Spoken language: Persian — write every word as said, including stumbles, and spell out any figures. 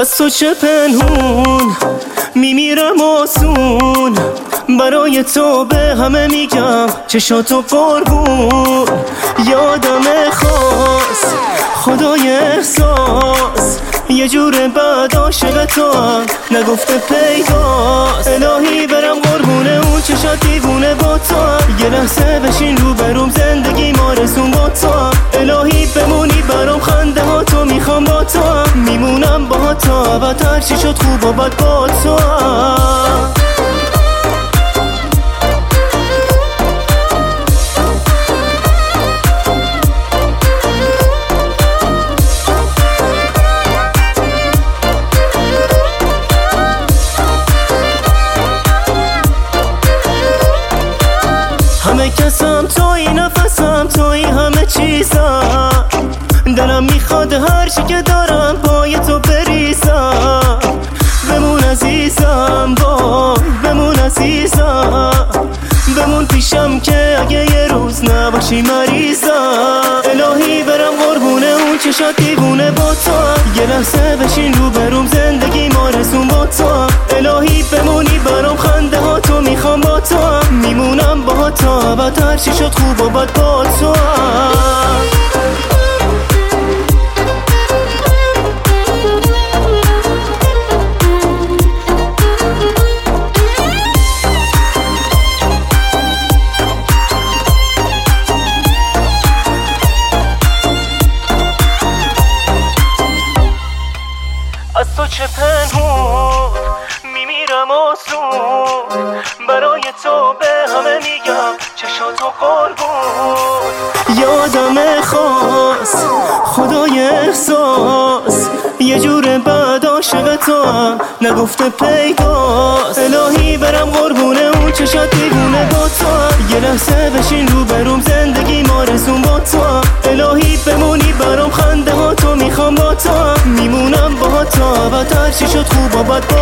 از تو چه پنهون میمیرم آسون، برای تو به همه میگم چشاتو قربون. یادم خاص خدای احساس، یه جور بعد عاشق تو هم نگفته پیداست. الهی برم قربونه اون چشات دیوونه با تو هم، یه لحظه بشین رو بروم زندگی ما رسون با تو هم. الهی بمونی برام خنده ها تو میخوام با تو هم، میمونم با تو ابد هر چی شد خوب و بد با تو هم. همه کسم توی، نفسم توی، همه چیزم دلم میخواد هر چی که دارم پای تو بریزم. بمون عزیزم، وای بمون عزیزم، بمون پیشم که اگه یه روز نباشی مریضم. الهی برم قربونه اون چشات دیوونه با تو هم، یه لحظه بشین رو بروم زندگی ما رسون با تو هم. الهی بمونی برام خنده ها تو میخوام با تو هم، میمونم با تو ابد هر چی شد خوب و بد با تو هم. از تو چه پنهون میمیرم آسون، برای تو به همه میگم چشاتو قربون. یادم خاص خدای احساس، یه جور بعد عاشق تو هم نگفته پیداست. الهی برم قربونه اون چشات دیوونه با تو هم، یه لحظه بشین رو بروم زندگی ما رسون با تو هم. الهی بمونی برام خنده ها تو میخوام با تو هم، میمونم با تو ابد هر چی شد خوب و بد با